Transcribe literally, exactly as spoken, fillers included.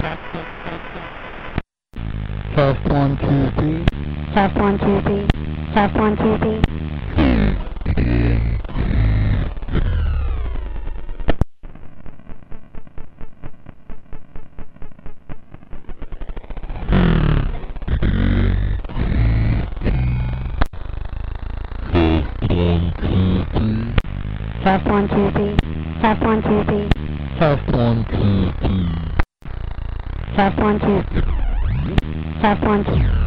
Test one, two, three. Test one, two, three. Test one, two, three. Test one, two, three. Test one, two, three. Test one, two, three. Test one, two. Test one, two.